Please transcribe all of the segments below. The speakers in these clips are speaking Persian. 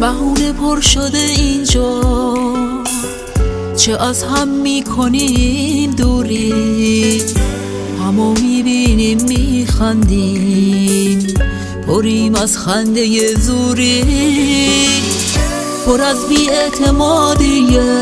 بهونه پر شده اینجا، چه از هم میکنیم دوری، همو میبینیم میخندیم، پریم از خنده زوری، پر از بی‌اعتمادیه،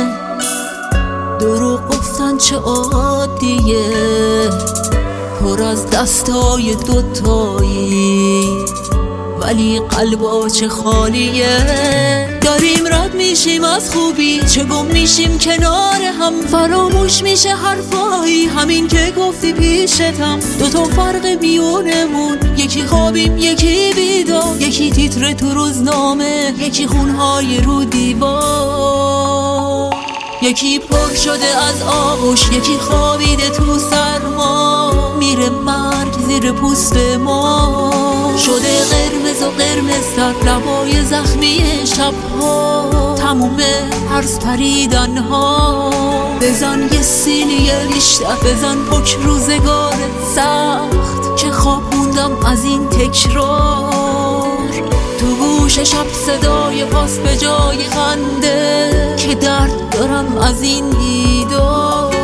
دروغ گفتن چه عادیه، پر از دستای دوتایی ولی قلبا چه خالیه. داریم رد میشیم از خوبی، چه گم میشیم کنار هم، فراموش میشه حرفایی همین که گفتی پیشتم. دوتا فرق میونمون، یکی خوابیم یکی بیدار، یکی تیتر تو روزنامه، یکی خونهای رو دیوار، یکی پر شده از آغوش، یکی خوابیده تو سرما، میره مرگ زیر پوست ما، شده قرمز و قرمزتر لبای زخمی شبها، تموم هرز پریدن ها. بزن یه سینیه بیشتر، بزن پک روزگار سخت که خوابوندم از این تکرار، تو گوش شب صدای پاس به جای خنده که درد دارم از این دیدار.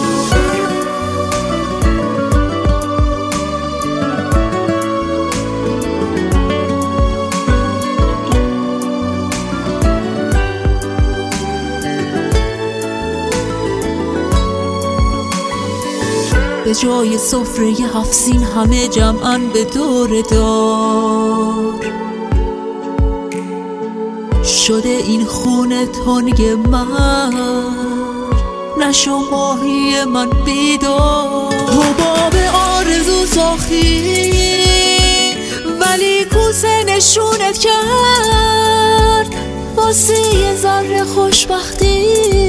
به جای سفره 7 سین همه جمعن به دور دار، شده این خونه تنگ من، نشو ماهی من بیدار. حباب آرزو ساختی ولی کوسه نشونت کرد، واسه یه ذره خوشبختی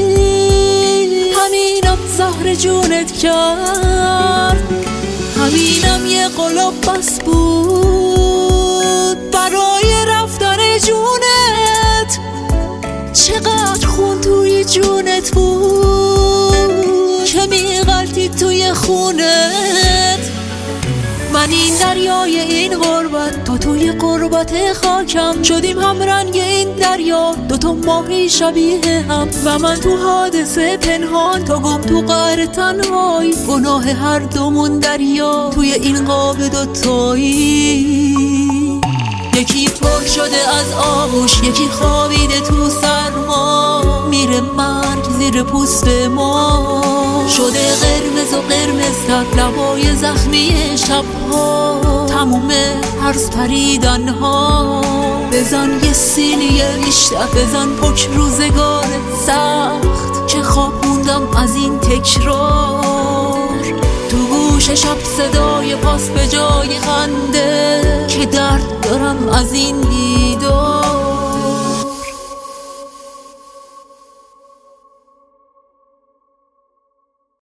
همینم زهر جونت کرد، همینم یه قلاب بس بود برای رفتن جونت. چقدر خون توی جونت بود که میغلطی توی خونت. من این دریای این غربت، تو توی غربت خاکم، شدیم هم رنگ این دریا، دوتا ماهی شبیه هم، و من تو حادثه پنهان، تو گم تو قعر تنهایی، گناه هر دومون دریا توی این قاب دوتایی. یکی پر شده از آغوش، یکی خوابیده تو سرما، میره مرگ زیر پوست ما، شده قرمز و قرمزتر لبای زخمی شبها، تموم هرز پریدن ها. بزن یه سینیه بیشتر، بزن پک روزگار سخت که خوابوندم از این تکرار، تو گوش شب صدای پاس به جای خنده که درد دارم از این